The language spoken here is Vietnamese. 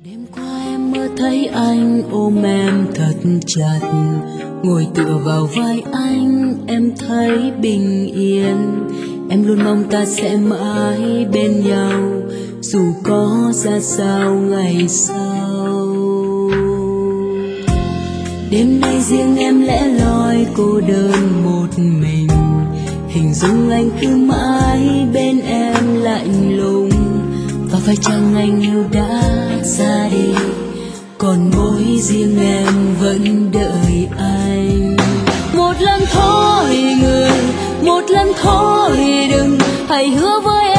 Đêm qua em mơ thấy anh ôm em thật chặt, ngồi tựa vào vai anh em thấy bình yên. Em luôn mong ta sẽ mãi bên nhau dù có ra sao ngày sau. Đêm nay riêng em lẻ loi cô đơn một mình, hình dung anh cứ mãi bên em lạnh lùng. Và phải chăng anh yêu đã ra đi, còn mỗi riêng em vẫn đợi anh. Một lần thôi ngừng, một lần thôi đừng, hãy hứa với